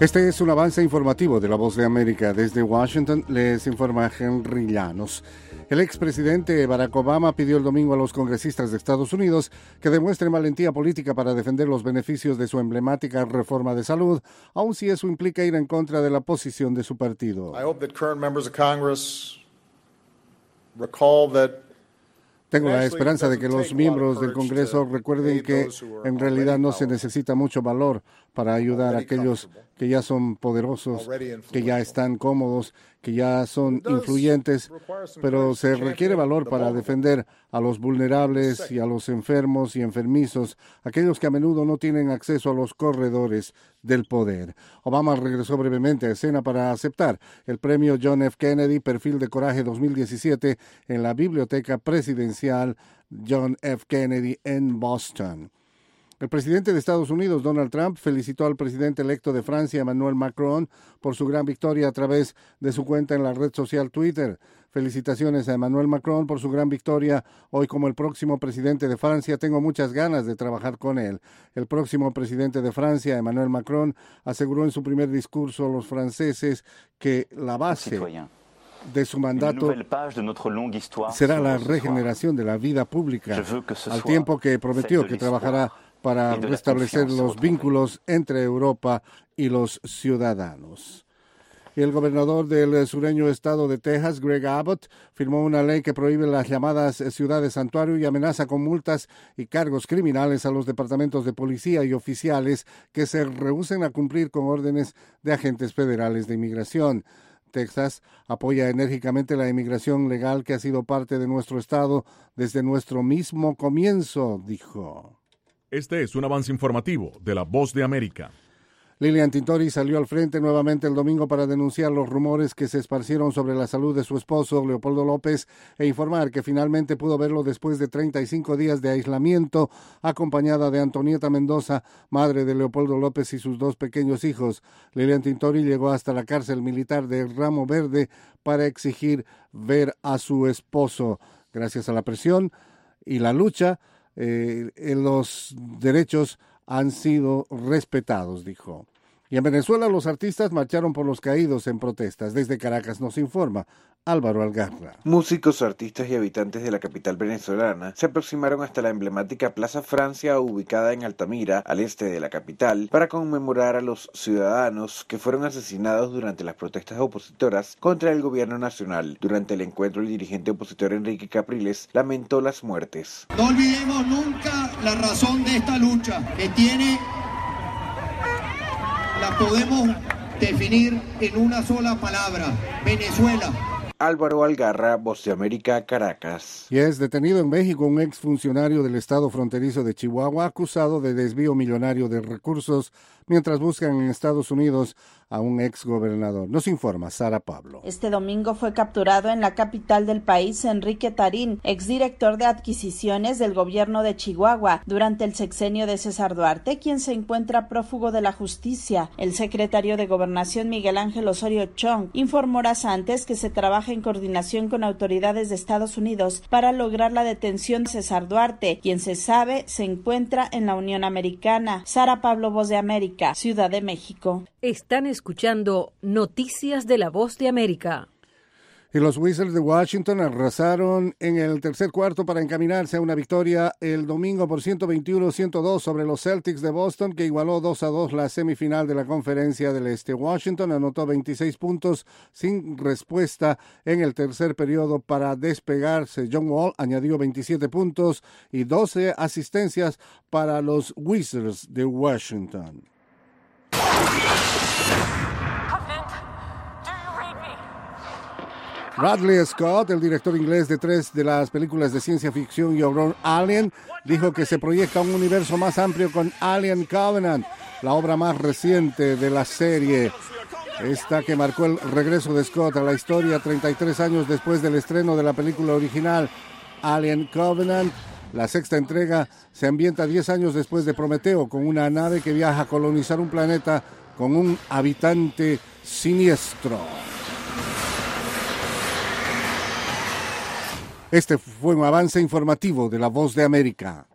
Este es un avance informativo de La Voz de América. Desde Washington les informa Henry Llanos. El expresidente Barack Obama pidió el domingo a los congresistas de Estados Unidos que demuestren valentía política para defender los beneficios de su emblemática reforma de salud, aun si eso implica ir en contra de la posición de su partido. I hope that current members of Congress recall that Tengo la esperanza de que los miembros del Congreso recuerden que en realidad no se necesita mucho valor para ayudar a aquellos que ya son poderosos, que ya están cómodos, que ya son influyentes, pero se requiere valor para defender a los vulnerables y a los enfermos y enfermizos, aquellos que a menudo no tienen acceso a los corredores del poder. Obama regresó brevemente a escena para aceptar el premio John F. Kennedy Perfil de Coraje 2017 en la Biblioteca Presidencial John F. Kennedy en Boston. El presidente de Estados Unidos, Donald Trump, felicitó al presidente electo de Francia, Emmanuel Macron, por su gran victoria a través de su cuenta en la red social Twitter. Felicitaciones a Emmanuel Macron por su gran victoria. Hoy, como el próximo presidente de Francia, tengo muchas ganas de trabajar con él. El próximo presidente de Francia, Emmanuel Macron, aseguró en su primer discurso a los franceses que la base de su mandato será la regeneración de la vida pública, al tiempo que prometió que trabajará para restablecer los vínculos entre Europa y los ciudadanos. Y el gobernador del sureño estado de Texas, Greg Abbott, firmó una ley que prohíbe las llamadas ciudades santuario y amenaza con multas y cargos criminales a los departamentos de policía y oficiales que se rehúsen a cumplir con órdenes de agentes federales de inmigración. Texas apoya enérgicamente la inmigración legal que ha sido parte de nuestro estado desde nuestro mismo comienzo, dijo. Este es un avance informativo de La Voz de América. Lilian Tintori salió al frente nuevamente el domingo para denunciar los rumores que se esparcieron sobre la salud de su esposo, Leopoldo López, e informar que finalmente pudo verlo después de 35 días de aislamiento, acompañada de Antonieta Mendoza, madre de Leopoldo López y sus dos pequeños hijos. Lilian Tintori llegó hasta la cárcel militar de Ramo Verde para exigir ver a su esposo. Gracias a la presión y la lucha, los derechos han sido respetados, dijo. Y en Venezuela los artistas marcharon por los caídos en protestas. Desde Caracas nos informa Álvaro Algarra. Músicos, artistas y habitantes de la capital venezolana se aproximaron hasta la emblemática Plaza Francia, ubicada en Altamira, al este de la capital, para conmemorar a los ciudadanos que fueron asesinados durante las protestas opositoras contra el gobierno nacional. Durante el encuentro, el dirigente opositor Enrique Capriles lamentó las muertes. No olvidemos nunca la razón de esta lucha, que la podemos definir en una sola palabra: Venezuela. Álvaro Algarra, Voz de América, Caracas. Y es detenido en México un exfuncionario del estado fronterizo de Chihuahua acusado de desvío millonario de recursos mientras buscan en Estados Unidos a un exgobernador. Nos informa Sara Pablo. Este domingo fue capturado en la capital del país Enrique Tarín, exdirector de adquisiciones del gobierno de Chihuahua durante el sexenio de César Duarte, quien se encuentra prófugo de la justicia. El secretario de Gobernación Miguel Ángel Osorio Chong informó horas antes que se trabaja en coordinación con autoridades de Estados Unidos para lograr la detención de César Duarte, quien se sabe se encuentra en la Unión Americana. Sara Pablo, Voz de América, Ciudad de México. Están escuchando Noticias de La Voz de América. Y los Wizards de Washington arrasaron en el tercer cuarto para encaminarse a una victoria el domingo por 121-102 sobre los Celtics de Boston, que igualó 2-2 la semifinal de la Conferencia del Este. Washington anotó 26 puntos sin respuesta en el tercer periodo para despegarse. John Wall añadió 27 puntos y 12 asistencias para los Wizards de Washington. Ridley Scott, el director inglés de 3 de las películas de ciencia ficción y horror Alien, dijo que se proyecta un universo más amplio con Alien Covenant, la obra más reciente de la serie. Esta que marcó el regreso de Scott a la historia 33 años después del estreno de la película original Alien Covenant. La sexta entrega se ambienta 10 años después de Prometeo, con una nave que viaja a colonizar un planeta con un habitante siniestro. Este fue un avance informativo de La Voz de América.